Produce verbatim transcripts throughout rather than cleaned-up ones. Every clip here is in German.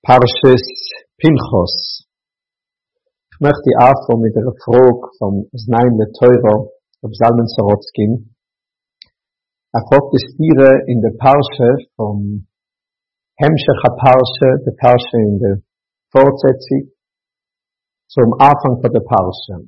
Parshas Pinchos. Ich möchte anfangen mit einer Frage vom Znaim der Teure, vom Zalman Sorotzkin. Er fragt es dir in der Parsha vom Hemshech Parsha, der Parsha in der Fortsetzung, zum Anfang von der Parsha.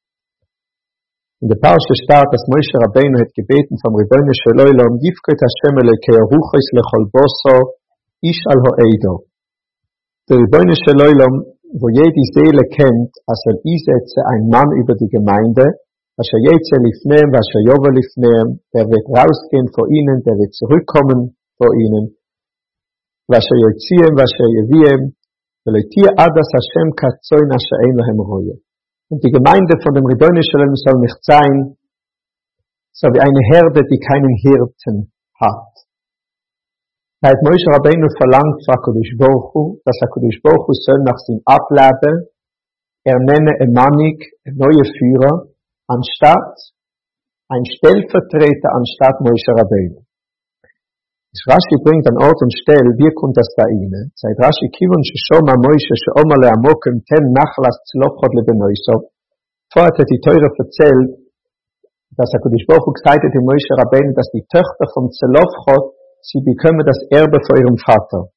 In der Parsha steht, dass Moshe Rabbeinu hat gebeten vom Ribono shel Olam, Yifkot Hashem Elokei Ruchos lechol Bosor, Ish al Ho'edo. Der Ribono shel Olam, wo jede Seele kennt, als er einsetze ein Mann über die Gemeinde, Asher Yetze Lifneem, Asher Yovel Lifneem, der wird rausgehen vor ihnen, der wird zurückkommen vor ihnen, Asher Yotziem, Asher Yeviem, Velotir Adas Hashem Katzoin Asher Ein Lahem Roye. Und die Gemeinde von dem Ribono shel Olam soll nicht sein, so wie eine Herde, die keinen Hirten hat. Da hat Moshe Rabbeinu verlangt von HaKadosh Baruch Hu, dass HaKadosh Baruch Hu soll nach seinem Ableben er nenne ein Mannig, ein neuer Führer, anstatt ein Stellvertreter anstatt Moshe Rabbeinu. Das Rashi bringt an Ort und Stelle, wie kommt das da rein? Seit Rashi Kivon sheshoma Moshe she'omar le'amokem ten nachlas tzlochot lebenoisov. Vorher hat die Teure erzählt, dass HaKadosh Baruch Hu gesagt hat in Moshe Rabbeinu, dass die Töchter vom Zelochot sie bekommen das Erbe von ihrem Vater.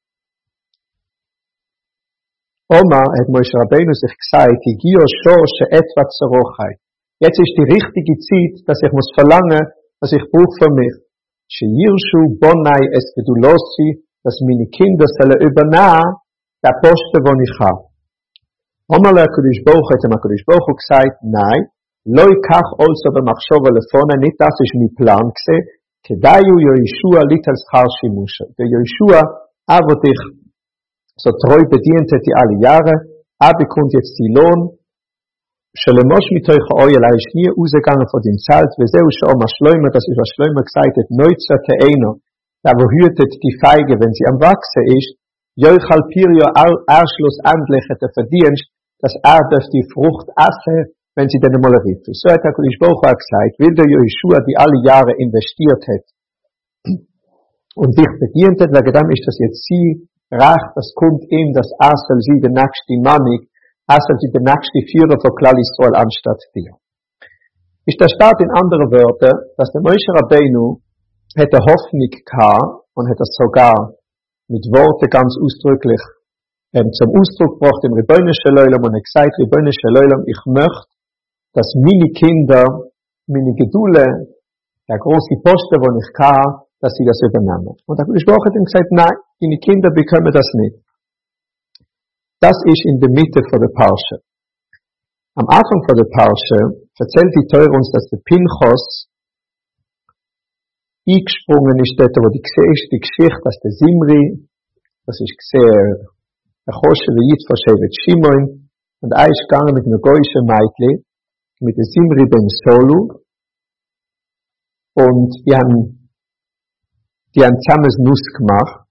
Oma hat Moshe Rabbeinu sich gesagt, Higio sho she'etva tzorochai. Jetzt ist die richtige Zeit, dass ich muss verlangen, was ich brauche für mich. Sheyirshu bonai es gedulosi, dass meine Kinder sollen übernehmen, der Posten, wo ich habe. Oma le HaKadosh Baruch Hu hat dem HaKadosh Baruch Hu gesagt, nein, loi kach also b'machshova lefone, nicht das ist mein Plan gewesen, Kedayu Yoshua lit als Charshi Musha. Der Yoshua, aber dich so treu bedient hat die alle Jahre, er bekommt jetzt die Lohn. Shelemosh mitoich ha'oyel, er ist nie rausgegangen von dem Zelt, weseu she'oma Shlomo, das ist was Shlomo gesagt hat, Neutzer Te'eno, der wo hütet die Feige, wenn sie am Wachsen ist, Yochal Pirio Arschluss endlich hat er verdient, dass er durch die Frucht essen, wenn sie dann einmal rief. So hat HaKadosh Baruch Hu gesagt, will der Yoshua, die alle Jahre investiert hat und sich bedient hat, wegen dem ist das jetzt sie, recht, das kommt ihm, dass er soll sie der nächste Mannig, er soll sie der nächste Führer von Klal Yisrael anstatt dir. Ist der Staat in anderen Wörtern, dass der Moshe Rabbeinu hätte Hoffnung gehabt und hätte es sogar mit Worten ganz ausdrücklich ähm, zum Ausdruck gebracht im Ribono shel Olam und er gesagt, Ribono shel Olam, ich möchte, dass meine Kinder, meine Gedule, der große Posten, wo ich kann, dass sie das übernehmen. Und der HaKadosh Baruch Hu hat ihm gesagt, nein, deine Kinder bekommen das nicht. Das ist in der Mitte von der Parsha. Am Anfang von der Parsha erzählt die Teure uns, dass der Pinchos eingesprungen ist dort, wo die ist, die Geschichte, dass der Simri, das ist gesehen, der Choshe wie Yitzchak Shevet Shimon, und er ist gegangen mit einer goyischen Meitli, mit der Simri ben Solu, und die haben, die haben zusammen Nuss gemacht.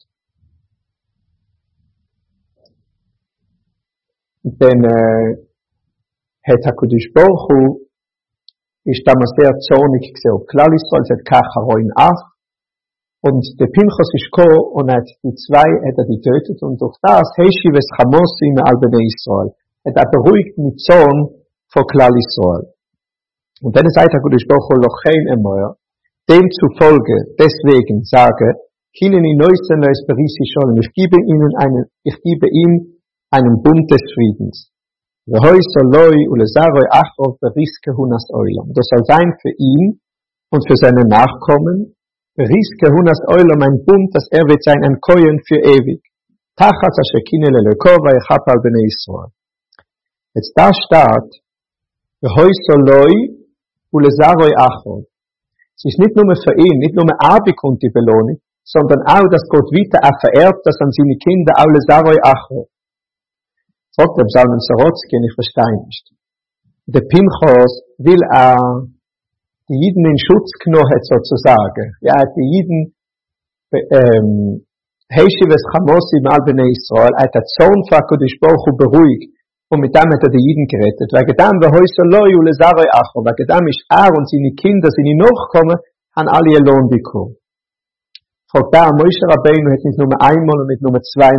Und dann, äh, hat HaKadosh Baruch Hu, ist damals sehr zornig gewesen, auf Klal Yisrael, es hat Kacharoin af, und der Pinchos ist gekommen, und hat die zwei, hat er die tötet, und durch das, Heshives Chamosim al Bnei Yisrael, hat er beruhigt mit Zorn, vor Klal Yisrael. Und dann sagt HaKadosh Baruch Hu lochein emoyer, demzufolge, deswegen sage, Kineni neusen leis berisi sholem, ich gebe ihnen einen, ich gebe ihm einen Bund des Friedens. Vehoi soloi ulezaroi achov beriske hunas oilam. Das soll sein für ihn und für seine Nachkommen, beriske hunas oilam, ein Bund, dass er wird sein ein Kohen für ewig. Tachat ashekine lelekova echap al bnei Yisrael. Jetzt da steht, Vehoi soloi ulezaroi achov. Es ist nicht nur für ihn, nicht nur er bekommt die Belohnung, sondern auch, dass Gott weiter er vererbt, das an seine Kinder alle Saroi Achro. Sagt der Zalman Sorotzkin, ich verstehe nicht. Der Pinchos will er die Jiden in Schutz genommen, sozusagen. Ja, die Jiden, ähm, Heshives Chamosim al Bnei Yisrael, er hat der Zorn von HaKadosh Baruch Hu beruhigt, und mit dem hat er die Jiden gerettet. Wegen dem, wo heute loi ule saroi acho, wegen dem ist er und seine Kinder, seine Nachkommen, haben alle ihr Lohn bekommen. Fragt da, Moshe Rabbeinu hat nicht nur einmal und nicht nur zweimal,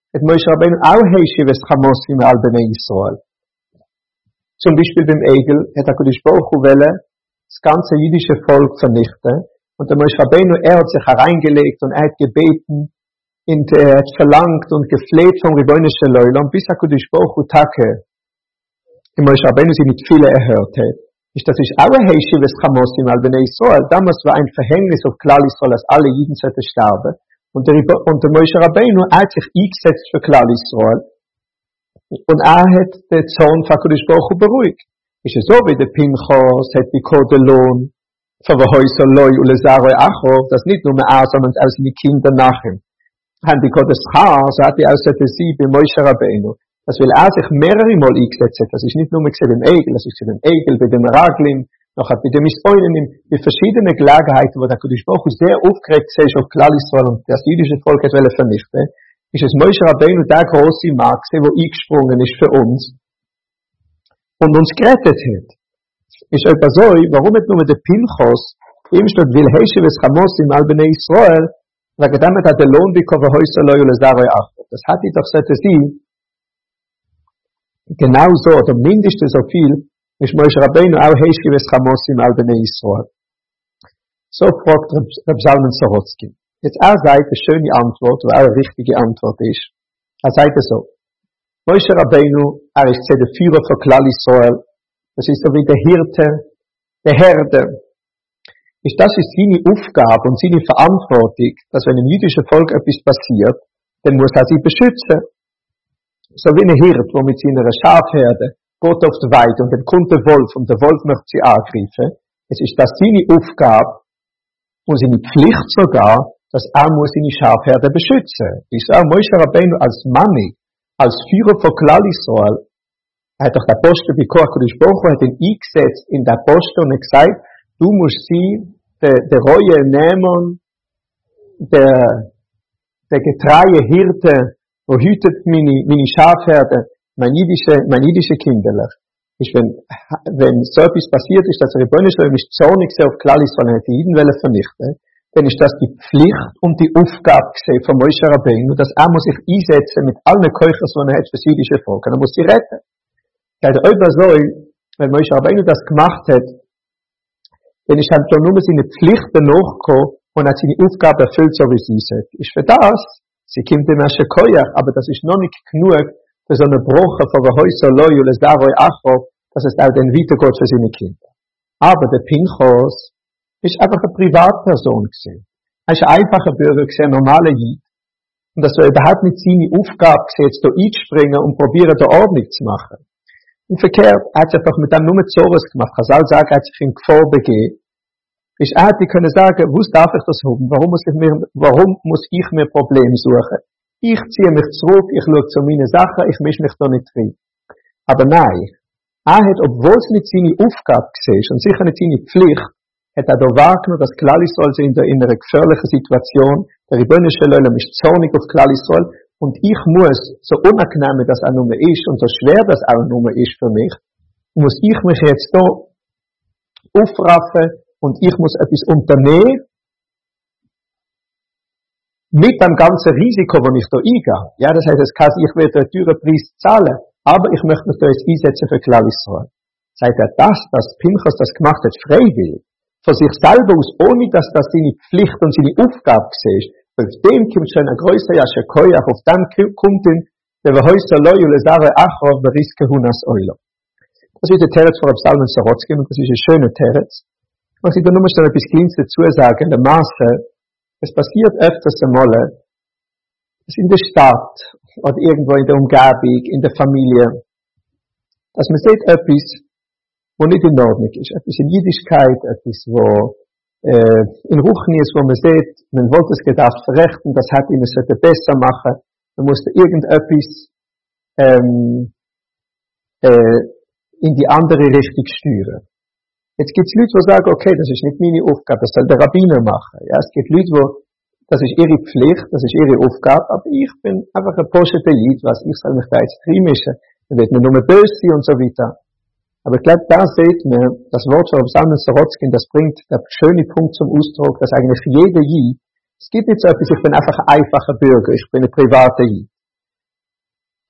et Moshe Rabbeinu auch Heishives Chamosim al Bnei Yisrael. Zum Beispiel beim Egel hat der Kodesh Baruch Hu welle das ganze jüdische Volk vernichten. Und der Moshe Rabbeinu, er hat sich hereingelegt und er hat gebeten und er hat verlangt und gefleht vom Ribono Shel Olam, bis der Kodesh Baruch Hu Take, die Moshe Rabbeinu sie mit viele erhört hat. Ist das ist auch ein Heishives Chamosim al Bnei Yisrael. Damals war ein Verhängnis auf Klal Yisrael, dass alle Jiden sollten sterben. Und der, und der Moshe Rabbeinu hat sich eingesetzt für Klal Yisrael. Und er hat den Zorn von Kodesh Baruch Hu beruhigt. Ist es so, wie der Pinchas hat die Kodelon von der Häuser Loi und Lezaroi Achor, das nicht nur mehr er, sondern auch seine Kinder nach ihm. Haben die Kodesh Char, so hat die ausgesetzt sie bei Moshe Rabbeinu. Das will er sich mehrere Mal eingesetzt hat. Das ist nicht nur mehr gesehen beim Egel, das ist gesehen beim Egel, bei dem Raglim, noch bei dem Ispoilen, bei verschiedenen Gelegenheiten, wo der Kodesh Baruch Hu sehr aufgeregt ist auf Klal Yisrael und das jüdische Volk hat wollen vernichten, ist es Moshe Rabbeinu der große Mann, der eingesprungen ist für uns und uns gerettet hat. Ist etwa so, warum nicht nur der Pinchas, ihm steht, will Heishives Chamosim al Bnei Yisrael, weil damit hat der Lohn bekommen, Häuser Loi und Lezaroi Achor. Das hat die doch sollte sie, genauso, oder mindestens so viel, ist Moshe Rabbeinu auch Heishives Chamosim al Bnei Yisrael. So fragt Reb Zalman Sorotzki. Jetzt er sagt eine schöne Antwort, oder auch eine richtige Antwort ist. Er sagt es so. Moshe Rabbeinu, er ist der Führer von Klal Yisrael. Das ist so wie der Hirte, der Herde. Ist das ist seine Aufgabe und seine Verantwortung, dass wenn im jüdischen Volk etwas passiert, dann muss er sie beschützen. So wie ein Hirt, wo mit seiner Schafherde geht auf die Weide und dann kommt der Wolf und der Wolf möchte sie angreifen. Es ist das seine Aufgabe und seine Pflicht sogar, dass er muss seine Schafherde beschützen. Ich sage, Moshe Rabbeinu als Manni, als Führer von Klal Yisrael, er hat doch der Apostel bei Koach Kodesh Baruch Hu hat ihn eingesetzt in der Apostel und er gesagt, du musst sie, der, der Reue nehmen, der, der getreue Hirte, wo hütet meine, meine Schafherde, mein jüdische, mein jüdische Kinderlich. Ich, wenn, wenn so etwas passiert ist, dass der Ribono Shel Olam nicht zornig sei auf Klal Yisrael, sondern die Jiden wollen vernichten, dann ist das die Pflicht und die Aufgabe gesehen von Moshe Rabbeinu, dass er muss sich einsetzen mit allen Keuchers, die er hat für das jüdische Volk. Und er muss sie retten. Ja, der Ober soll, wenn Moshe Rabbeinu das gemacht hat, dann ist halt nur seine Pflichten nachgekommen und hat seine Aufgabe erfüllt, so wie sie sagt. Ist für das, sie kommt dem Asche Koyach, aber das ist noch nicht genug für so eine Bruche von der Häuser Loi und Lezaroi Achor, dass es auch dann weitergeht für seine Kinder. Aber der Pinchas ist einfach eine Privatperson gewesen. Er ist ein einfacher Bürger gewesen, ein normaler Jid. Und das war überhaupt nicht seine Aufgabe gewesen, jetzt da einzuspringen und probieren, da Ordnung zu machen. Und verkehrt, er hat sich einfach mit dem nur mit Zores gemacht. Chazal sagt, er hat sich in Gefahr begeben. Ich hätte können sagen, wo darf ich das haben? Warum muss ich mir, warum muss ich mir Probleme suchen? Ich ziehe mich zurück, ich schaue zu meinen Sachen, ich mische mich da nicht rein. Aber nein. Er hat, obwohl es nicht seine Aufgabe war und sicher nicht seine Pflicht, hat er da wahrgenommen, dass Klal Yisrael in einer gefährlichen Situation, der Ribono Shel Olam ist zornig auf Klal Yisrael, und ich muss, so unangenehm das auch nur ist, und so schwer das auch nur ist für mich, muss ich mich jetzt da aufraffen, und ich muss etwas unternehmen, mit dem ganzen Risiko, das ich da eingehe. Ja, das heißt, es kann, ich werde einen teuren Preis zahlen, aber ich möchte mich da jetzt einsetzen für Klal Yisrael. Sagt er, das, dass Pinchas das gemacht hat, freiwillig, von sich selber aus, ohne dass das seine Pflicht und seine Aufgabe war, auf dem kommt schon ein größer Asche Koyach, auf dem kommt ihn, der Häuser Loi und Lezaroi Achor beriske Hunas Euler. Das ist der Teretz von Reb Zalman Sorotzki, und das ist ein schöner Teretz. Was ich da nur mal etwas Kleines dazu sagen, in der Maße, es passiert öfters einmal, dass in der Stadt, oder irgendwo in der Umgebung, in der Familie, dass man sieht etwas, wo nicht in Ordnung ist. Etwas in Jüdischkeit, etwas, wo äh, in Ruchni ist, wo man sieht, man wollte es gedacht verrechten, das hat ihn, es sollte besser machen, man musste irgendetwas ähm, äh, in die andere Richtung steuern. Jetzt gibt es Leute, die sagen, okay, das ist nicht meine Aufgabe, das soll der Rabbiner machen. Ja, es gibt Leute, die, das ist ihre Pflicht, das ist ihre Aufgabe, aber ich bin einfach ein Poschete Jid, was ich soll mich da jetzt reinmischen, dann wird mir nur böse sein und so weiter. Aber ich glaube, da seht man, das Wort von Reb Zalman Sorotzki, das bringt der schöne Punkt zum Ausdruck, dass eigentlich jeder Jid, es gibt nicht so etwas, ich bin einfach ein einfacher Bürger, ich bin ein privater Jid.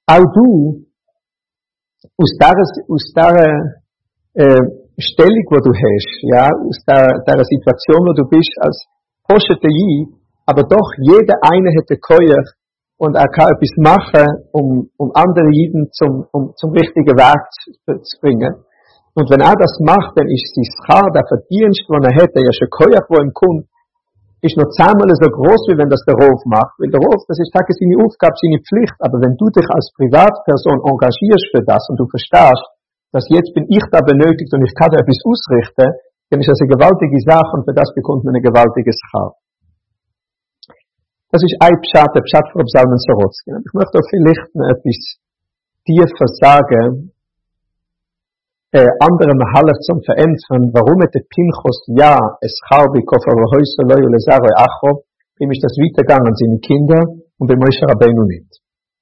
auch du, aus der, aus der äh, Stellung, wo du hast, ja, aus der, der Situation, wo du bist, als Poschete, aber doch jeder eine hätte Keuer und er kann etwas machen, um, um andere Jiden zum, um, zum richtigen Weg zu, zu bringen. Und wenn er das macht, dann ist sein Schar, der Verdienst, den er hat, der ja schon Keuer, wo ihm kommt, ist noch zehnmal so groß, wie wenn das der Rov macht. Weil der Rov, das ist tatsächlich seine Aufgabe, seine Pflicht. Aber wenn du dich als Privatperson engagierst für das und du verstehst, dass jetzt bin ich da benötigt und ich kann da etwas ausrichten, dann ist das eine gewaltige Sache und für das bekommt man ein gewaltiges Schar. Das ist ein Pshat, der Pshat von Psalmen Sorotzki. Ich möchte auch vielleicht noch etwas tiefer sagen, äh, andere Mahaler zum Verämpfen, warum hat der Pinchos ja es Charbi Kofar Rohoyse Loi und Lezaroi Acho, ihm ist das weitergegangen an seine Kinder und bei Moshe Rabbeinu nicht.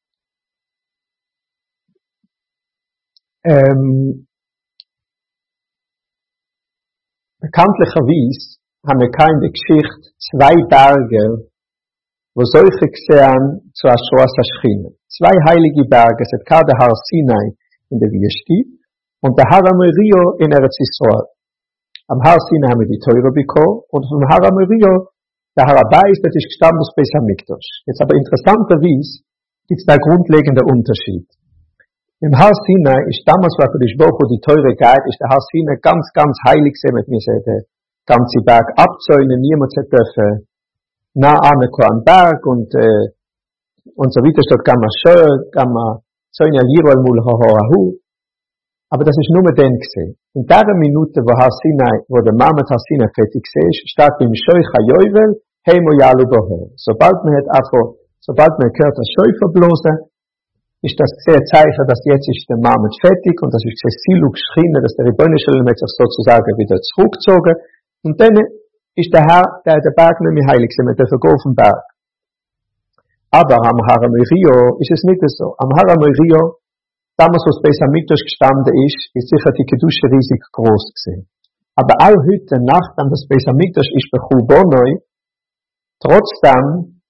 Ähm, bekanntlicherweise haben wir keine Geschichte zwei Berge, wo solche gesehen zu Ashoas Aschchine. Zwei heilige Berge, es hat der Har Sinai in der Wüste und der Har Amorio in Eretz Yisrael. Am Har Sinai haben wir die Teure bekommen und vom Har Amorio, der Har Abayis, das ist gestanden aus Beis Hamikdash. Jetzt aber interessanterweise gibt es da grundlegender Unterschied. Im Har Sinai ist damals, wo für die Schwoche die Teure geht, ist der Har Sinai ganz, ganz heilig gewesen, mit mir sei der ganze Berg abzäunen, niemand hat dürfen nah an den Berg und, äh, und so weiter steht Gamma Schö, Gamma Zönia Liroel Mul Hohoahu. Aber das ist nur mit denen gesehen. In der Minute, wo Har Sinai, wo der Mamet Har Sinai fertig ist, steht beim Scheu Chayovel, Heimo Yalu Boho. Sobald man hat einfach, sobald man hört das Scheu verblosen, ist das sehr Zeichen, dass jetzt ist der Mamet fertig und das ist sehr Siluk Schchine, dass der Rebbeinu Shalom hat sich sozusagen wieder zurückgezogen. Und dann ist der Herr, der, der Berg nicht mehr heilig, sie mit der vergolfen Berg. Aber am Har Amorio ist es nicht so. Am Har Amorio, damals, wo es Beis Hamikdash gestanden ist, ist sicher die Kedusche riesig groß gewesen. Aber auch heute Nacht, an das Beis Hamikdash ist bei Chubonoi, trotzdem,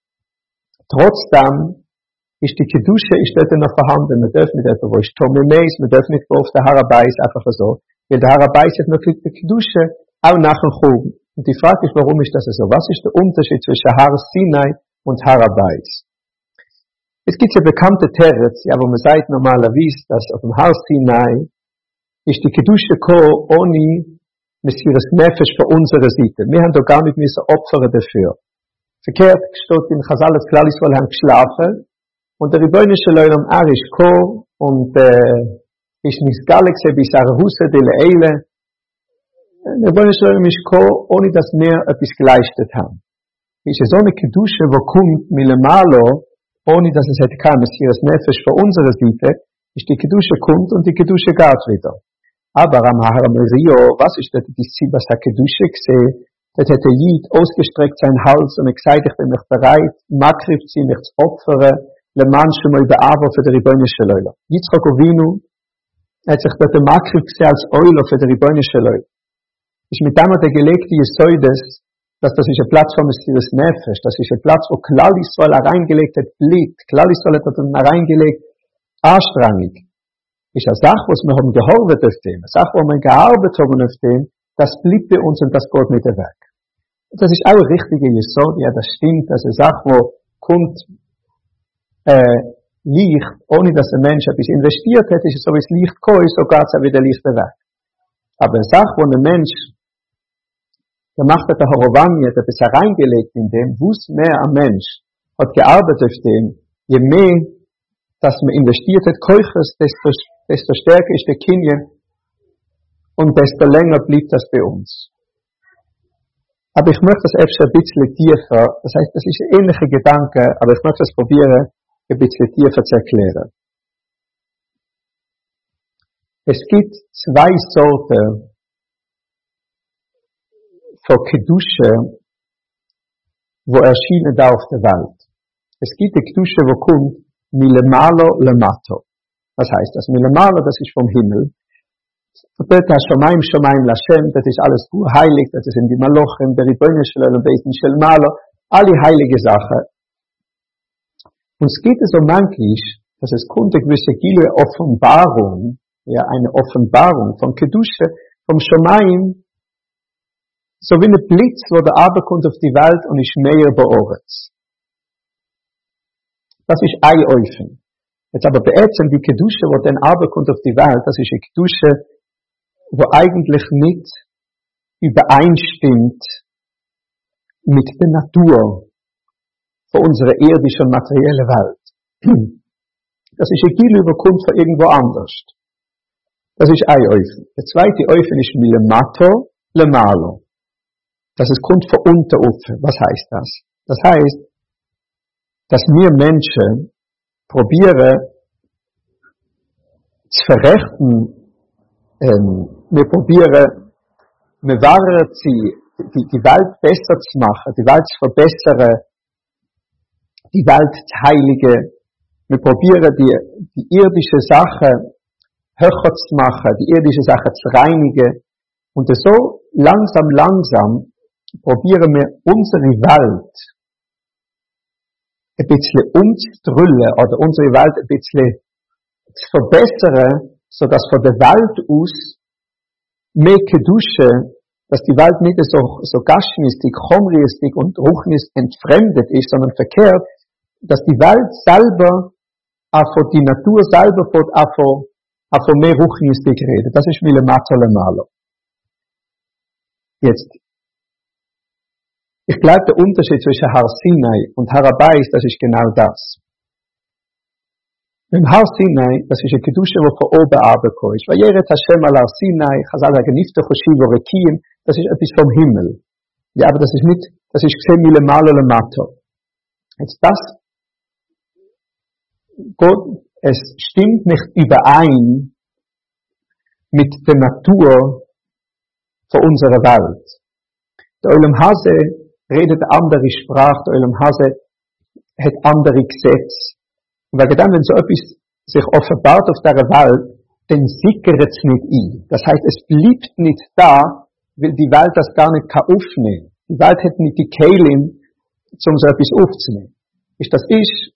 trotzdem, ist die Kedusche, ist dort noch vorhanden. Man darf nicht etwa, wo ist Tommy Meis, man darf nicht auf der Har Abayis, einfach so. Weil der Har Abayis hat noch die Kedusche, auch nach dem Chub. Und die Frage ist, warum ist das so? Was ist der Unterschied zwischen Har Sinai und Har Abayis? Es gibt ja bekannte Teretz, ja, wo man sagt normalerweise, dass auf dem Har Sinai ist die Kedusche ko ohne Messias Nefesh für unsere Seite. Wir haben doch gar nicht müssen opfern dafür. Verkehrt steht in Chazalet Klal Yisrael haben geschlafen und der Rebbeinu Shalom Arish ko und äh, ist nicht Galaxy bis Arhuse de Leile. Der Rebbeinu Shalom ist ko ohne dass wir etwas geleistet haben. Es ist so eine Kedusche, wo kommt Milemalo, ohne dass es hätte kein Messias Nefesh für unsere Seite, ist die Kedusche kommt und die Kedusche geht wieder. Aber am Har Amorio, was ist das, die Sibas HaKedusche gesehen, das hätte Jid ausgestreckt sein Hals und er gesagt, ich bin mich bereit, Makrif zu mich zu opfern, le man schon mal beabo für die Rebbeinu Shalom. Yitzchak Avinu hat sich dort der Makrif gesehen als Euler für die Rebbeinu Shalom. Ist mit dem der gelegte Jesoides, dass das ist ein Platz von Messias Nefesh, das ist ein Platz, wo Klal Yisrael hereingelegt hat, Blit, Klal Yisrael hat dort hereingelegt, anstrengig. Ist eine Sache, was wir haben gehorvet auf dem, eine Sache, wo wir gearbeitet haben auf dem, das blieb bei uns und das geht nicht weg. Das ist auch ein richtiger Jesod, ja, das stimmt, das ist eine Sache, wo kommt, äh, Licht, ohne dass ein Mensch etwas investiert hat, ist es so, wie es Licht kommt, so geht es auch wieder Licht weg. Aber eine Sache, wo ein Mensch gemacht hat, der Horovani hat etwas hereingelegt in dem, wo es mehr ein Mensch hat gearbeitet auf dem, je mehr, dass man investiert hat, Keuches, desto, desto stärker ist der Kinyan und desto länger blieb das bei uns. Aber ich möchte das öfter ein bisschen tiefer, das heißt, das ist ein ähnlicher Gedanke, aber ich möchte es probieren, ein bisschen tiefer zu erklären. Es gibt zwei Sorten von Kedusche, wo erschienen da auf der Welt. Es gibt die Kedusche, wo kommt Milemalo lemato. Was heißt das? Milemalo, das ist vom Himmel. Und dort hast Shomayim, Shomayim, Lashem, das ist alles gut heilig, das sind die Malochen, der Rebbeinu Shalom, Beiten Shelmalo, alle heilige Sachen. Und es gibt so manchmal, dass es kommt eine gewisse Gile Offenbarung, ja, eine Offenbarung von Kedusha, vom Shomayim, so wie ein Blitz, wo der Abend kommt auf die Welt und ist mehr beoretz. Das ist ein Eufen. Jetzt aber beätzen die Kedusha, wo dann Abend kommt auf die Welt, das ist eine Kedusha, wo eigentlich nicht übereinstimmt mit der Natur von unserer irdischen und materiellen Welt. Das ist ein Gil überkommt von irgendwo anders. Das ist ein Eufen. Der zweite Eufen ist Milemato, Lemalo. Das ist kommt von unten auf. Was heißt das? Das heißt, dass wir Menschen probieren zu verrechten, ähm, wir probieren, wir wahren sie, die, die Welt besser zu machen, die Welt zu verbessern, die Welt zu heiligen. Wir probieren die, die irdische Sache höher zu machen, die irdische Sache zu reinigen. Und so langsam, langsam probieren wir unsere Welt ein bisschen umzudrüllen oder unsere Welt ein bisschen zu verbessern, sodass von der Welt aus mehr Kedusha, dass die Welt nicht so, so gashmistig, chomriestig und ruchnis entfremdet ist, sondern verkehrt, dass die Welt selber, auch die Natur selber, auch von mehr ruchnistig redet. Das ist Milemato Lemalo. Jetzt, ich glaube, der Unterschied zwischen Har Sinai und Harabais, das ist genau das. Im Har Sinai, das ist eine Kedusha, die von oben runtergekommen ist. Vayeret Hashem al Har Sinai, Chazal sagen, Niftachu Shivo Rekim, das ist etwas vom Himmel. Ja, aber das ist nicht, das ist gesehen Milemalo Lemato. Jetzt das, Gott, es stimmt nicht überein mit der Natur von unserer Welt. Der Olam Hase redet andere Sprache, der Olam Hase hat andere Gesetze. Und wegen dem, wenn so etwas sich offenbart auf dieser Welt, dann sickert es nicht ein. Das heißt, es bleibt nicht da, weil die Welt das gar nicht kann aufnehmen. Die Welt hat nicht die Kelim, um so etwas aufzunehmen. Ist das ist,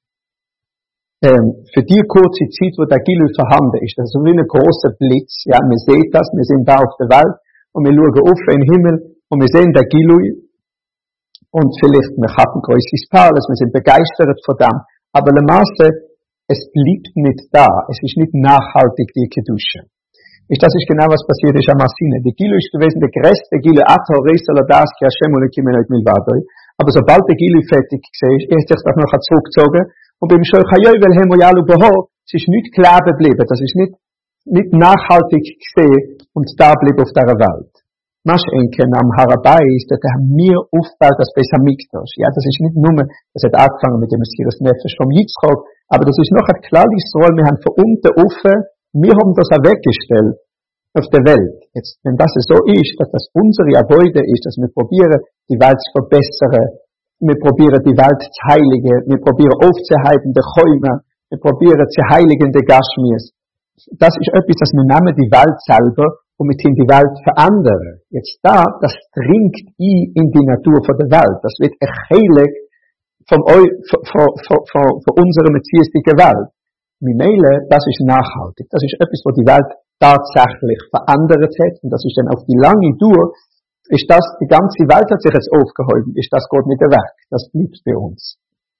ähm, für die kurze Zeit, wo der Gilui vorhanden ist, das ist so wie ein großer Blitz. Ja, wir sehen das, wir sind da auf der Welt und wir schauen auf in den Himmel und wir sehen der Gilui und vielleicht wir haben ein größeres Palace, wir sind begeistert von dem. Aber le Masse, es bleibt nicht da. Es ist nicht nachhaltig, die Kedusha. Das ist genau, was passiert ist am Asine. Die Gilui ist gewesen, der größte Gilui, Ato, Reisel, Das, Ki Hashem, und Kimenot Milvadoi. Aber sobald der Gilui fertig war, er hat sich das noch zurückgezogen. Und beim Shoch Hayoy, weil Hemo Yalu Boho, es ist nicht klar geblieben. Das ist nicht, nicht nachhaltig gesehen und da blieb auf der Welt. Masch Enken am Harabais, das haben wir aufgebaut, das Beis Hamikdash. Ja, das ist nicht nur, das hat angefangen mit dem Messias Nefesh vom Yitzchak, aber das ist noch ein klares Roll, wir haben von unten offen, wir haben das auch weggestellt auf der Welt. Jetzt, wenn das so ist, dass das unsere Avoide ist, dass wir probieren, die Welt zu verbessern, wir probieren, die Welt zu heiligen, wir probieren aufzuhalten, die Chäume, wir probieren zu heiligen, die Gashmias. Das ist etwas, das wir nehmen, die Welt selber, und mit ihm die Welt verändern. Jetzt da, das dringt ein in die Natur von der Welt. Das wird ein Heilig von, von, von, von, von unserer metziestigen Welt. Mimele, das ist nachhaltig. Das ist etwas, was die Welt tatsächlich verändert hat. Und das ist dann auf die lange Tour, ist das, die ganze Welt hat sich jetzt aufgehoben, ist das Gott nicht weg. Das bleibt bei uns.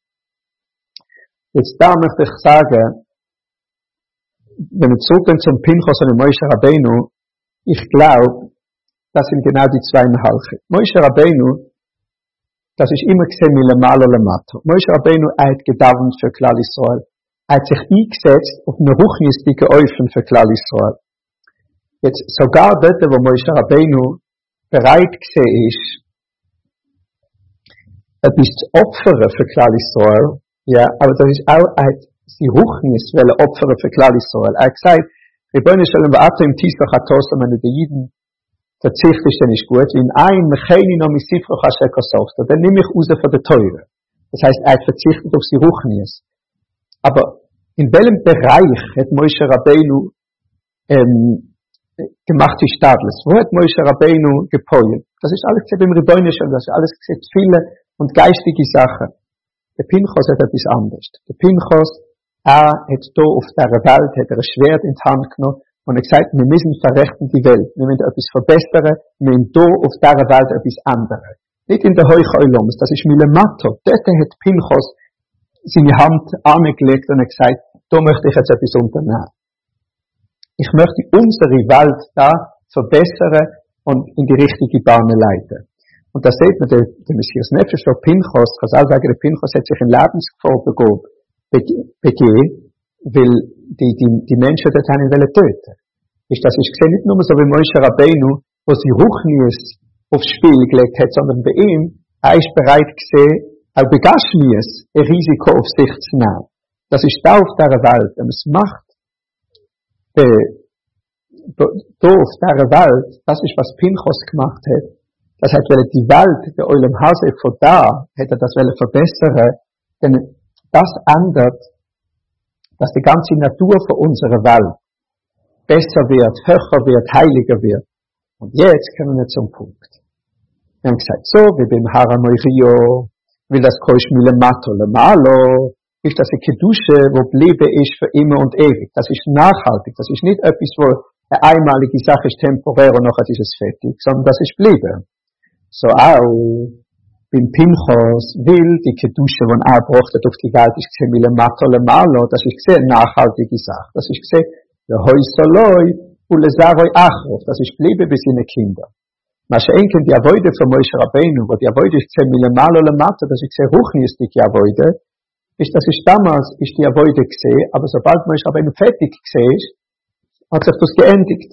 Jetzt da möchte ich sagen, wenn wir zurückgehen zum Pinchas und Moshe Rabbeinu, ich glaube, das sind genau die zwei Mahalche. Moshe Rabbeinu, das ist immer gesehen mit Lemalo Lemato. Moshe Rabbeinu hat gedauert für Klal Israel. Er hat sich eingesetzt auf eine ruchnistige Eufen für Klal Israel. Jetzt sogar dort, wo Moshe Rabbeinu bereit gesehen ist, etwas zu opfern für Klal Israel, ja, aber das ist auch, er hat die Ruchnis wollen opfern für Klal Israel. Er hat gesagt, Rebbeinu Shalom Va'ato im Tisach HaTosam, wenn du die Jiden verzichtest, dann ist gut. In ein Mecheni no misifroch Hashem Kosofta, dann nehme ich raus von der Teure. Das heißt, er hat verzichtet auf die Ruchnis. Aber in welchem Bereich hat Moshe Rabbeinu ähm, gemacht die Stadles? Wo hat Moshe Rabbeinu gepoilt? Das ist alles gesehen beim Rebbeinu Shalom, das ist alles gesehen viele und geistige Sachen. Der Pinchas hat etwas anderes. Der Pinchas Er hat da auf dieser Welt, hat er ein Schwert in die Hand genommen und er gesagt, wir müssen verrechten die Welt. Wir müssen etwas verbessern, wir müssen da auf dieser Welt etwas ändern. Nicht in der Heucheuloms, das ist Milemato. Dort hat Pinchas seine Hand angelegt und er gesagt, da möchte ich jetzt etwas unternehmen. Ich möchte unsere Welt da verbessern und in die richtige Bahn leiten. Und da sieht man, der, der Messias Nefesh, der Pinchas, kann auch sagen, der Pinchas hat sich in Lebensgefahr begeben, weil die, die, die Menschen dort haben ihn töten. Ist das ist gesehen nicht nur so wie Moshe Rabbeinu, wo sie Ruchnies aufs Spiel gelegt hat, sondern bei ihm, er ist bereit gesehen, auch bei Gashmias ein Risiko auf sich zu nehmen. Das ist da auf dieser Welt, wenn man es macht, da auf dieser Welt, das ist, was Pinchas gemacht hat. Das hat, weil die Welt, der Olam Hazeh von da, hätte das wollen verbessern, denn das ändert, dass die ganze Natur von unserer Welt besser wird, höher wird, heiliger wird. Und jetzt kommen wir zum Punkt. Wir haben gesagt, so, wie beim Haramoirio, will das Koish Milemato Lemalo, ist das eine Kedusche, wo Leben ist für immer und ewig. Das ist nachhaltig. Das ist nicht etwas, wo eine einmalige Sache ist, temporär und nachher ist es fertig, sondern das ist Leben. So auch beim Pinchas will die Kedusche, die er braucht auf die Welt, ist gesehen, Milemato Lemalo, das ist gesehen, eine nachhaltige Sache. Das ist gesehen, der Heusoloi, Ulesaroi Achrov, das ist Leben bis in die Kinder. Maschenken, die Avoide von Moshe Rabbeinu, wo die Avoide ist gesehen, Milemalo Lemato, das ist gesehen, hochnistig die Avoide, ist, das ist damals, ist die Avoide gesehen, aber sobald Moshe Rabbeinu fertig gesehen ist, hat sich das geendigt.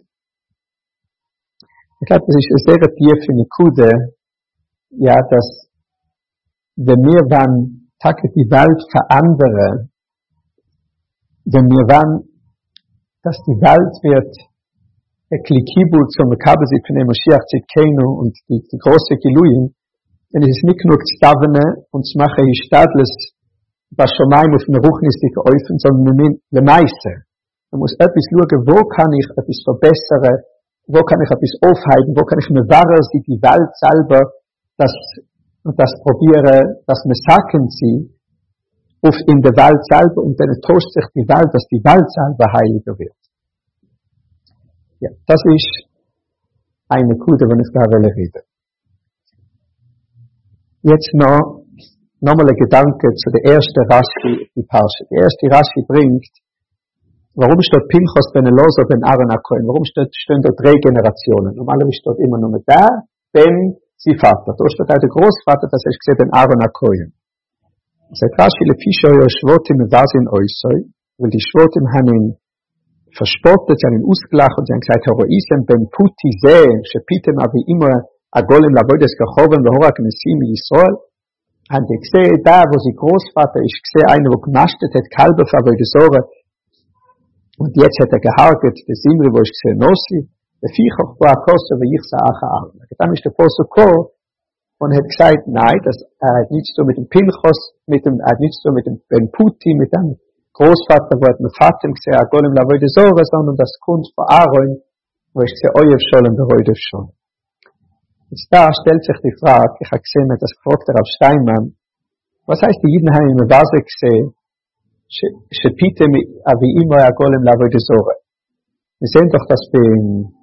Ich glaube, das ist eine sehr tiefe Nikude, ja, dass, wenn wir dann, Tage die Welt verändern, wenn wir dann, dass die Welt wird, ein Klikibul zum Kabesi von dem Moshiach Tzidkenu und die, die große Giluim, denn es ist nicht genug zu davenen und zu machen, ich stadles, was schon mal auf eine ruchnistige Eufen, sondern wir meisten. Man muss etwas schauen, wo kann ich etwas verbessern, wo kann ich etwas aufhalten, wo kann ich mir wahren, sie die Welt selber, das, und das probieren, dass wir sagen sie, auf in der Welt selber, und dann tauscht sich die Welt, dass die Welt selber heiliger wird. Ja, das ist eine Kude, wenn ich da rede. Jetzt noch, nochmal ein Gedanke zu der ersten Rashi, die Parsche. Die erste Rashi bringt, warum steht Pinchas ben Elazar ben Aaron HaKohen? Warum steht, stehen da drei Generationen? Normalerweise steht immer nur da, Ben, sie Vater. Da steht auch der Großvater, das heißt gesehen, ben Aaron HaKohen. Sagt Rashi, le Fischer, Schwotim, Vasin, Oisoi, weil die Schwotim haben ihn verspottet, sie haben ihn ausgelacht und sie haben gesagt, Heroisem, ben Puti, Seh, Shepitem, wie immer, Agolem, Lavoides, Kachoven, Lohorak, Nessim, Yisrael, haben die gesehen, da, wo sie Großvater ist, gesehen, einer, wo genastet hat, Kalbe, Favoidesore, und jetzt hat er gehargert, der Simri, wo ich gesehen, Nossi, der Viechach, wo er kostet, wie ich sage, Arne. Dann ist der Posse gekommen, und hat gesagt, nein, das er hat nichts zu tun mit dem Pinchas, mit dem, er hat nichts zu tun mit dem Ben Puti, mit dem Großvater, wo hat mit Vater gesehen, Agolem, Lavoidesore, sondern das kommt von Aaron, wo ich gesehen, Oyev Sholem, Beroidev Sholem. Jetzt da stellt sich die Frage, ich habe gesehen, das gefragt der Rav Steinmann, was heißt, die Jiden haben in der Vase gesehen, Shepitem, wie immer, Agolem, Lavoidesore. Wir sehen doch, dass beim,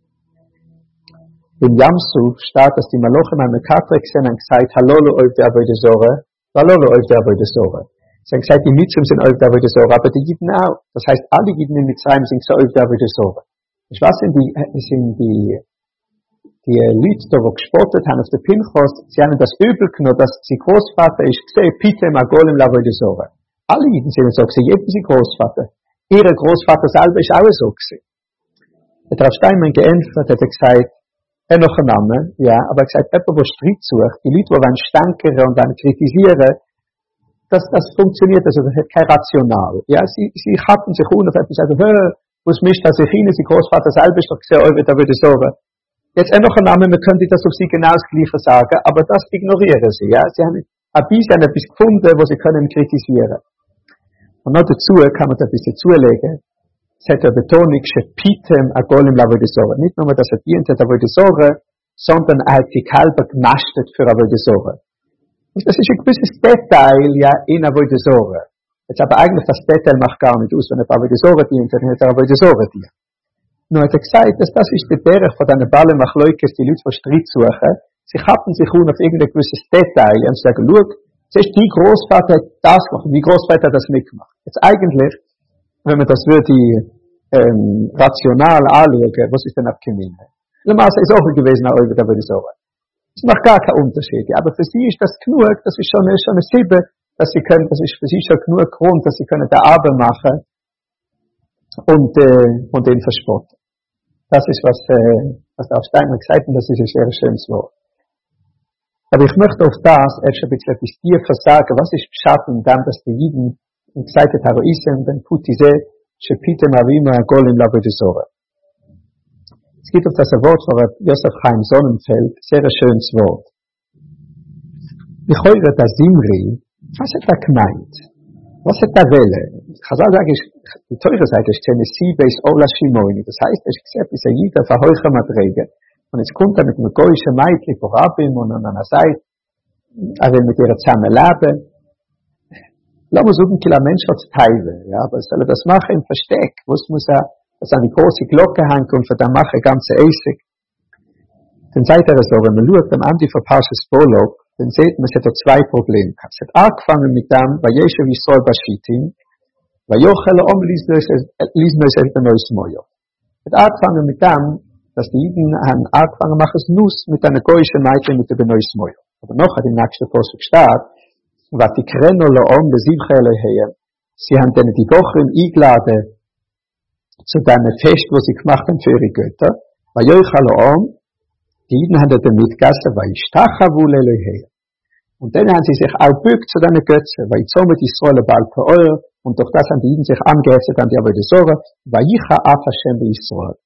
beim Yamsuf steht, dass die Malochen an der Katre gesehen haben gesagt, Halolo auf der Avoidesore, Halolo auf der Avoidesore. Sie haben gesagt, die Mitzvim sind auf der Avoidesore, aber die Jiden auch. Das heißt, alle Jiden in Mitzrayim sind so auf der Avoidesore. Ich weiß, sind die, sind die, die Leute, die gespottet haben auf der Pinchas, sie haben das Übel genommen, dass sie Großvater ist, gesehen, Pitem, Agolem, Lavoidesore. Alle Jiden sind so gesehen, jeder ist Großvater. Ihre Großvater selber ist auch so gesehen. Der Rav Steinmann geantwortet, hat er gesagt, er noch ein Name, ja, aber er gesagt, jemand, der Streit sucht, die Leute, die wollen stänkern und dann kritisieren, das, das funktioniert, also das hat kein Rational. Ja, sie, sie hatten sich un auf etwas, sagen, hä, was mischt das sich hin, sie Großvater selber ist doch gesehen, oh, da würde ich sagen. Jetzt er noch ein Name, man könnte das auf sie genau das Gleiche sagen, aber das ignorieren sie, ja. Sie haben ein bisschen etwas gefunden, wo sie können kritisieren. Und noch dazu kann man da ein bisschen zulegen. Es hat eine Betonung, Shepitem, Agolem, Lavoidesore. Nicht nur, dass er dient hat, Avoidesore, sondern er hat die Kalber genastet für Avoidesore. Und das ist ein gewisses Detail, ja, in Avoidesore. Jetzt aber eigentlich das Betel macht gar nicht aus, wenn er aber die Sorge dient, dann hat er aber die Sorge dient. Nur hat er gesagt, dass das ist der Berg von deiner Balle Machleukes, die Leute, die Streit suchen. Sie hatten sich auf irgendein gewisses Detail und sagen, schau, siehst die Großvater hat das gemacht, wie Großvater hat das mitgemacht. Jetzt eigentlich, wenn man das würde, ähm, rational anschauen, was ist denn abgekommen? Normalerweise ist auch gewesen, auch über die Sorge. Es macht gar keinen Unterschied. Aber für sie ist das genug, das ist schon eine, schon eine Siebe, dass sie können, das ist für sie schon genug Grund, dass sie können der Arbeit machen und, äh, und den verspotten. Das ist, was, äh, was der Steiner gesagt hat, und das ist ein sehr schönes Wort. Aber ich möchte auf das erst ein bisschen etwas tiefer sagen, was ist beschaffen, dann, dass die Jiden gesagt haben, Heroism, ben Putise, Shepite Marima, Golem Labodisore. Es gibt auf das Wort von Josef Chaim Sonnenfeld, sehr schönes Wort. Ich höre das Simri, was hat er gemeint? Was hat er Welle? Chazal sagt, die teure Seite ist Tennessee based Ola Shimoini. Das heißt, es ist gesagt, bis er jeder verheucher Madrege. Und jetzt kommt er mit einem goyischen Meitli vor Rabim und an einer Seite, er will mit ihr zusammen leben. Lass uns suchen, dass ein Mensch wird teilen. Ja, aber soll er das machen im Versteck? Was muss er, dass er an die große Glocke hängt und für dann mache ganze Eisig? Dann sagt er so, wenn man schaut, am Ende von Parshas Bolog, dann sieht man, es hat da zwei Probleme gehabt. Es hat angefangen mit dem, weil Jeshev Yisrael Bashitim, weil Jochel Om Lisnois El Benois Moyo. Es hat angefangen mit dem, dass die Jiden haben angefangen machen es Nuss mit einer goyischen Meitli mit der Benois Moyo. Aber noch hat im nächsten Post gestanden, was die Krenole Om Besivche Elohim, sie haben dann die Woche eingeladen zu dem Fest, wo sie gemacht haben für ihre Götter, weil Jochel Om, die Jiden haben dann mitgegessen, weil ich Tachavul Elohim. Und dann haben sie sich auch gebückt zu diesen Götzen, weil ich so mit Israel bald für euer, und durch das haben die Jiden sich angeheftet an die Avodah, weil ich Af Hashem bei Israel.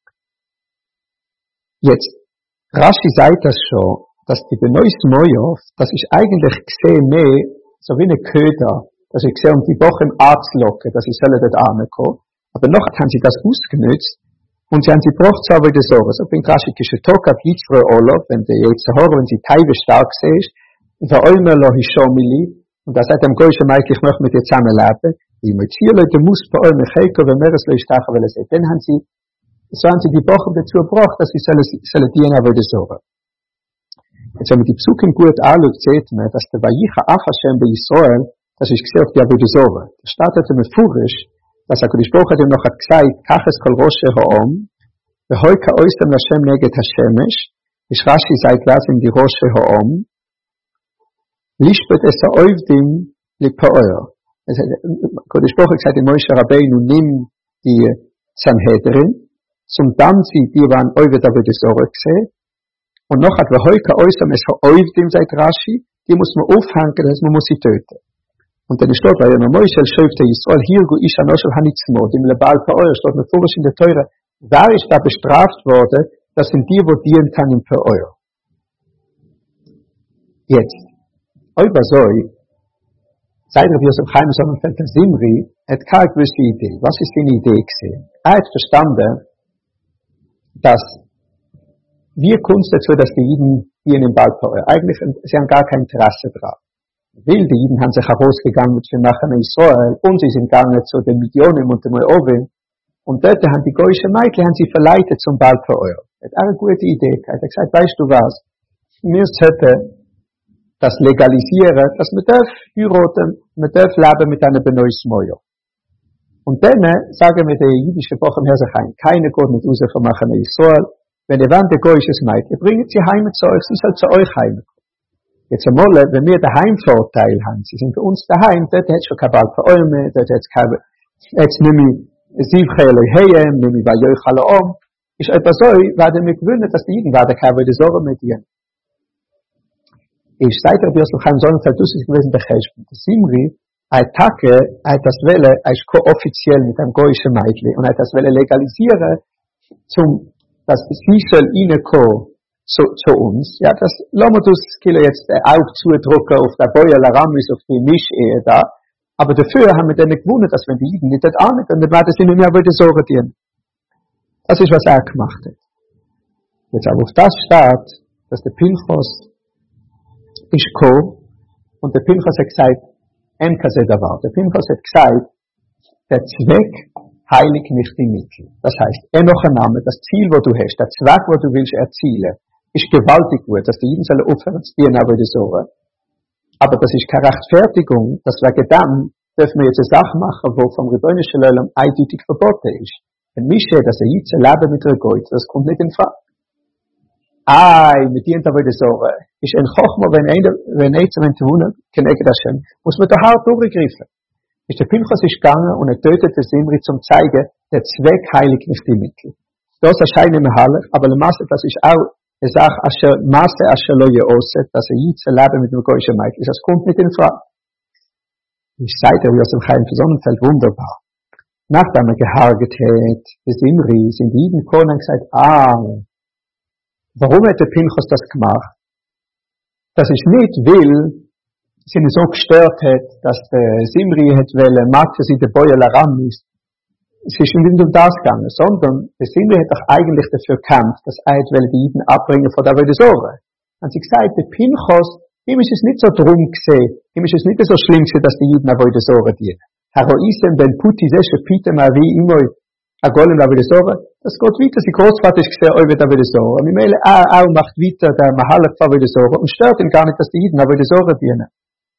Jetzt, Rashi sagt das schon, dass die Benois Moyov, das ist eigentlich gesehen mehr, so wie eine Köder, dass ich gesehen, um die Woche im Arzt locken, dass sie sollen dort ankommen. Aber noch haben sie das ausgenutzt, und sie haben sie gebracht zu Avodah Zorah. So bin Rashi Kishetokab Yitzre Olof, wenn die jetzt hören, wenn sie Teive stark sehen, und der Oimelo Hishomili, und das hat dem Goyische Meike, ich möchte mit dir zusammenleben, die Motiere, die muss bei euch mit Heiko, wenn wir es nicht stachen, weil es ist. Dann haben sie, so haben sie die Woche dazu gebracht, dass sie sollen dienen Avodah Zorah. Jetzt, wenn man die Psukim gut anschaut, sieht man, dass der Vayicha Af Hashem bei Israel, das ist gesehen auf die Avodah Zorah. Da startet er mit Furisch, dass er die Spruch hat ihm noch gesagt, Kaches kol Roshe Ha'om, Vehoika Oistem Lashem Neget Hashemesh, ich Rashi sagt, was in die Roshe Ha'om, Lishbet es Ha'oivdim Lipo'er. Die Spruch hat gesagt, die Moshe Rabbeinu nimm die Sanhedrin, zum dann sie, die waren Oivet Avodah Zorah gesehen, und noch hat Vehoika Oistem es Ha'oivdim, sagt Rashi, die muss man aufhängen, dass man muss sie töten. Und dann steht bei einer Moschel schreibt der Israel hier go ich anoshel hanitzmo dem lebal peor steht mir vor in der Teure da ist da bestraft worden das sind die wo dienen kann im peor jetzt über so seit wir so heim so ein Feld Simri hat keine gewisse Idee was ist die Idee gesehen er hat verstanden dass wir Kunst dazu dass die Juden hier in den Ball peor eigentlich sie haben gar kein Interesse drauf. Weil die Jiden haben sich herausgegangen mit dem Machen in Israel und sie sind gegangen zu den Millionen und dem Oven und dort haben die goyische Meitli haben sie verleitet zum Baal Peor. Das ist eine gute Idee. Er hat gesagt, weißt du was, wir sollten das legalisieren, dass man darf heiraten, man darf leben mit einer Benois Moyo. Und dann sagen wir der jüdische Woche im Herrsachein, keine Gott mit User von Machen in Israel, wenn ihr wollt, der goyische Meitli, bringt sie heim zu euch, sie soll zu euch heim. Jetzt einmal, wenn wir den Heimvorteil haben, sie sind für uns daheim, dort hat es schon kein Baal für Eume, dort hat es kein, jetzt nimm ich Sivche Elohim, nimm ich Vayoich Halaom, ist etwas so, werden wir gewöhnen, dass die Jiden werden keine Avodah Zorah mit ihnen. Ich seit der Biosel Chaim Sonnenfeld, das ist gewesen, der Cheshbon. Das Simri, ein Tage, hat das Welle, als ko-offiziell mit einem goyischen Meitli, und hat das Welle legalisieren, zum, dass sie soll ihnen kommen, Zu, zu uns, ja, das, lassen wir das Kilo jetzt äh, auch zudrücken auf der Beuer Laramis, auf die Mischehe da, aber dafür haben wir dann gewundert, dass wenn die Jiden nicht das ahnen können, dann war das nicht mehr Avodah Zorah dienen. Das ist, was er gemacht hat. Jetzt aber auf das steht, dass der Pinchas ist gekommen, und der Pinchas hat gesagt, אין כזה דבר. Der Pinchas hat gesagt, der Zweck heiligt nicht die Mittel. Das heißt, er noch ein Name, das Ziel, wo du hast, der Zweck, wo du willst erzielen, ist gewaltig gut, dass die Jeden sollen aufhören zu dienen, aber die Sorge. Aber das ist keine Rechtfertigung, dass wegen dem dürfen wir jetzt eine Sache machen, wo vom Rebbeinu Shalom eindeutig verboten ist. Wenn Mische, dass er jetzt ein Leben mit einer Gott, das kommt nicht in Frage. Ai, mit dient aber die Sorge. Ist ein Chochma, wenn einer, wenn einer zum Entwunnen, kenege das schon, muss man da hart durchgreifen. Ist der Pinchas ist gegangen und er tötete Simri zum zeigen, der Zweck heiligt nicht die Mittel. Das erscheint mir herrlich, aber der Masse, das ist auch eine Sache, asher, Masse, asher lo yeoset, dass er jetzt ein Leben mit dem Goyische Meitl ist. Das kommt nicht in Frage. Ich sage dir, wie aus dem Chaim für Sonnenfeld wunderbar. Nachdem er geharget hat, bis Simri, sind die Jiden gekommen und gesagt, ah, warum hat der Pinchas das gemacht? Das ist nicht, weil sie ihn so gestört hat, dass der Simri hat wollen, Mathe sie der Beuel heran ist. Es ist nicht um das gegangen, sondern der Simri hat doch eigentlich dafür gekämpft, dass er will die Jiden abbringen von der Avodah. Und sie gesagt, der Pinchas, ihm ist es nicht so drum gesehen, ihm ist es nicht so schlimm gesehen, dass die Jiden Avodah dienen. Herr Oisem, ben Puti, sesche, Pite, ma wie immer, a golem Avodah, das geht weiter, sein Großvater ist gesehen, Oivet Avodah. Und ich meine, er auch macht weiter, der Mahalach von Avodah, und stört ihn gar nicht, dass die Jiden Avodah dienen.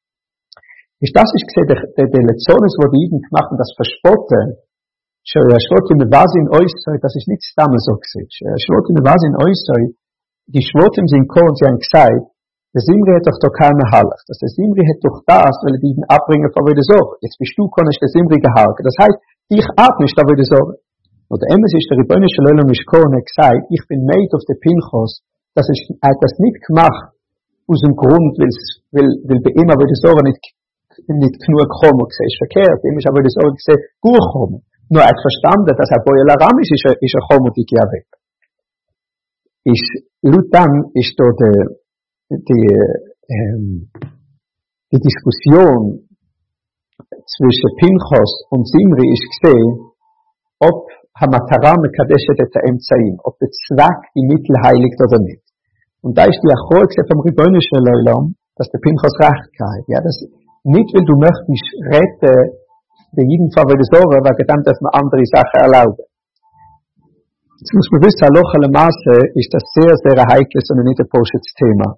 Ist das ist gesehen, der, der, der Lektiones, wo die Jiden gemacht haben, das Verspotten, Schwotim Vasin Oisoi, das ist nicht damals so gesehen. Schwotim Vasin Oisoi, die Schwotim sind gekommen und sie haben gesagt, der Simri hat doch doch keine Halach. Dass der Simri hat doch das, weil er die Jiden abbringen von Avodah. Jetzt bist du, konntest der Simri gehalten. Das heißt, dich ab nicht Avodah. Und der Emes ist der Rebbeinu Shalom ist gekommen und hat gesagt, ich bin made of the Pinchas, dass ich, er hat das nicht gemacht, aus dem Grund, weil, weil, weil bei ihm Avodah nicht nicht genug kommen gesehen, ist verkehrt. Ihm ist aber das auch gesehen, gut kommen. Nur er hat verstanden, dass er Boyel Aram ist, ist er, ist er kommen, die ja weg. Ist, laut dann ist da die, die, ähm, die Diskussion zwischen Pinchas und Simri ist gesehen, ob Hamatara mekadeshet et ha'emtzaim, ob der Zweck die Mittel heiligt oder nicht. Und da ist die Achor gesehen vom Rebbeinu Shalom, dass der Pinchas recht hat. Ja, das nicht, weil du möchtest retten, der jeden Fall würde sorgen, weil dann darf man andere Sachen erlauben. Jetzt muss man wissen, Halacha Lemaße ist das sehr, sehr heikles und nicht ein posches Thema.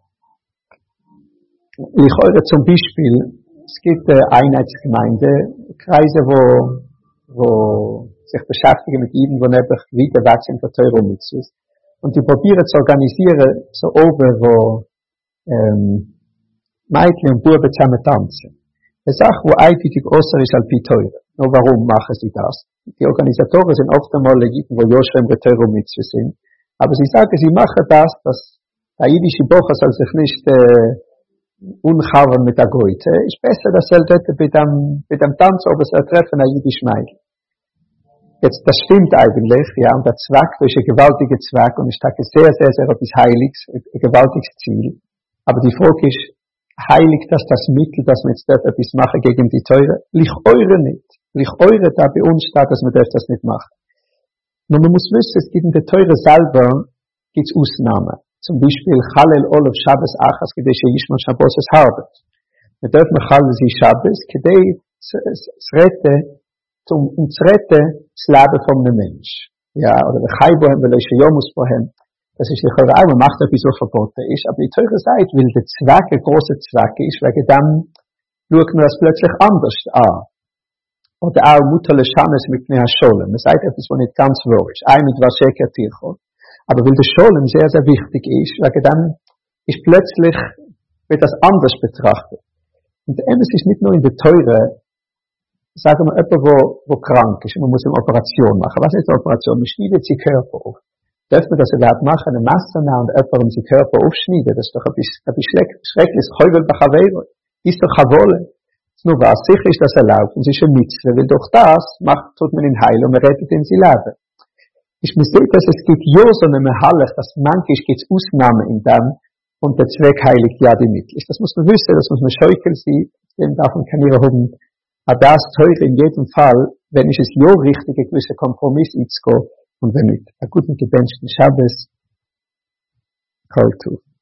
Ich höre zum Beispiel, es gibt eine Einheitsgemeinde, Kreise, wo, wo sich beschäftigen mit Jeden, wo einfach weiter weg sind von Teuro Mitzvahs. Und die probieren zu organisieren, so oben, wo, ähm, Mädchen und Buben zusammen tanzen. Eine Sache, die eindeutig äußer ist als Teure. Nur warum machen sie das? Die Organisatoren sind oft einmal Leute, die Joschem Teuro Mitzvah sind. Aber sie sagen, sie machen das, dass der jüdische Bocher soll sich nicht äh, unchavern mit der Goethe. Ist besser, dass er dort bei dem, bei dem Tanz oben soll treffen, ein jüdisches Mädchen. Jetzt, das stimmt eigentlich, ja, und der Zweck ist ein gewaltiger Zweck und ich sage sehr, sehr, sehr etwas Heiliges, ein gewaltiges Ziel. Aber die Frage ist, heiligt das das Mittel, dass wir jetzt dort etwas machen gegen die Teure? Lich eure nicht. Lich eure da bei uns steht, dass wir das nicht machen. Nur man muss wissen, es gibt in der Teure selber, gibt's Ausnahmen. Zum Beispiel, Chalel Olav Shabbos Achas, Kedei Sheishma Shabbos es Harbet. Wir dürfen Chalel sie Shabbos, Kedei es rette, um, um zu retten, das Leben von einem Mensch. Ja, oder der Chai bohem, weil er Yomus bohem. Das ist die Chorei, man macht etwas, was verboten ist. Aber die Teure sagt, weil der Zweck ein grosser Zweck ist, wegen dem schaut man das plötzlich anders an. Oder auch Mutter Leshanes mit Neha Scholem. Man sagt etwas, was nicht ganz wahr ist. Ein mit Vasheker Tircho. Aber weil der Scholem sehr, sehr wichtig ist, wegen dem ist plötzlich, wird das anders betrachtet. Und der Emes ist nicht nur in der Teure, sagen wir, jemand, wo, wo krank ist, man muss eine Operation machen. Was ist eine Operation? Man schneidet sich Körper auf. Darf man das überhaupt machen, eine Masse nehmen und jemandem seinen Körper aufschneiden? Das ist doch etwas, etwas Schreckliches. Heuvel bachavero. Ist doch Chavole. Nur was, sicher ist das erlaubt. Und es ist ein Mitzvah, weil durch das macht, tut man ihn heil und man rettet ihn sein Leben. Ich muss sehen, dass es gibt ja so eine Mehalech, dass manchmal gibt es Ausnahmen in dem und der Zweck heiligt ja die Mittel. Das muss man wissen, das muss man scheukeln sein, dem darf man keine haben. Aber das teure in jedem Fall, wenn ich es ja richtig, ein gewisser Kompromiss einzugehen, und wenn nicht, ein guten gebenchten Schabbos, Kol Tuv.